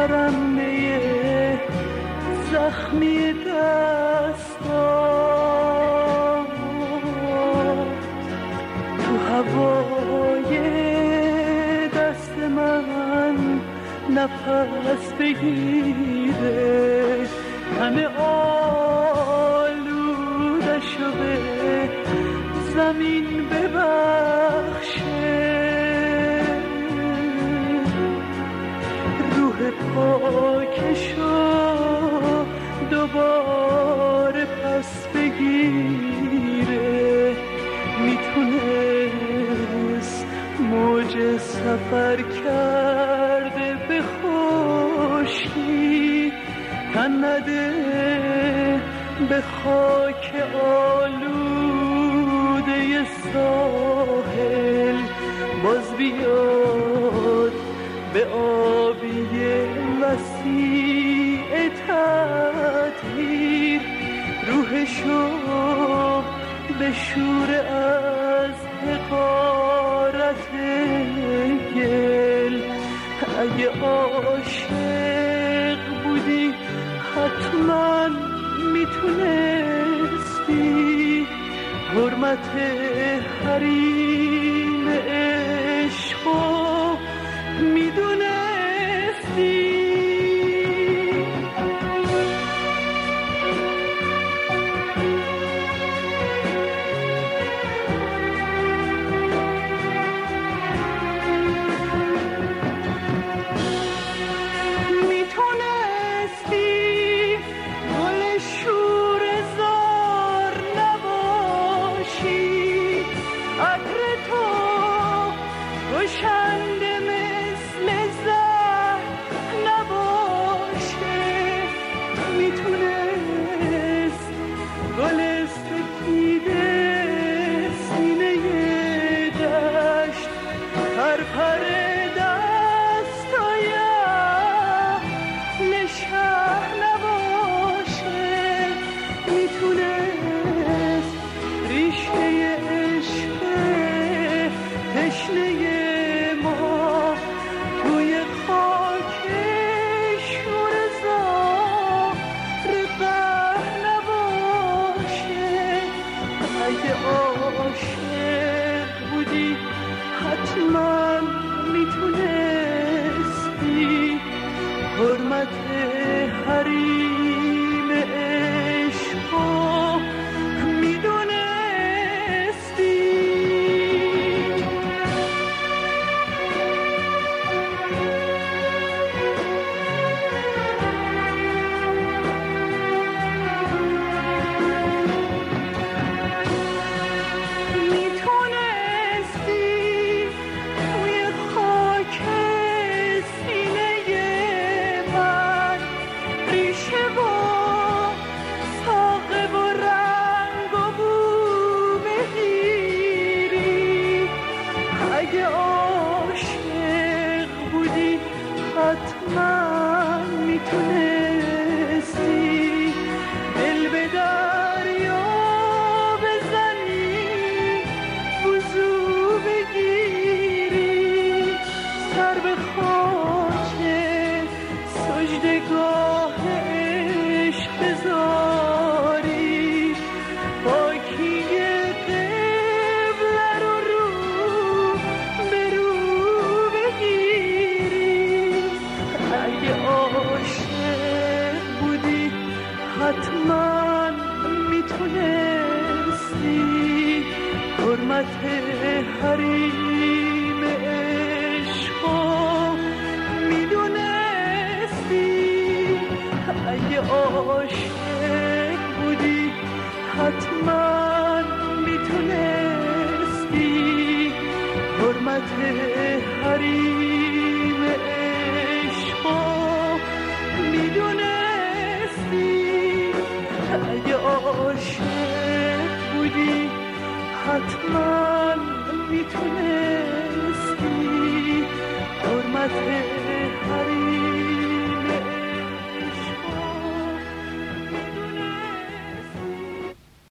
ترنه زخمی دستان تو هوای دست من نفس بگیره، همه آلودشو به زمین ببخشه، روح پاکشو دوباره پس بگیره. میتونست موج سفر کرده به خشکی، تن نده به خاک آلوده ساحل، باز بیاد به آبی وسیع تطهیر، روحشو به شور از حقارت گل. اگه عاشق بودی حتما میتونستی حرمت حریم عشقو میدونستی. حریم عشقو میدونستی، اگه عاشق بودی حتما میتونستی حرمت حریم عشقو میدونستی، اگه عاشق بودی حتما میتونه